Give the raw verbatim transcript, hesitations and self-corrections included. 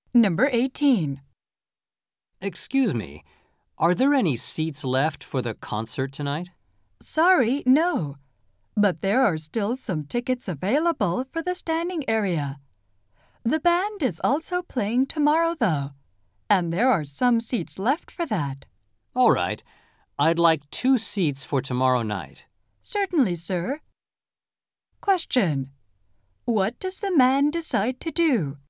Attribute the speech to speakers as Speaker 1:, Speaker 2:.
Speaker 1: Number eighteen.
Speaker 2: Excuse me, are there any seats left for the concert tonight?
Speaker 1: Sorry, no. But there are still some tickets available for the standing area. The band is also playing tomorrow, though, and there are some seats left for that.
Speaker 2: All right. I'd like two seats for tomorrow night.
Speaker 1: Certainly, sir. Question. What does the man decide to do?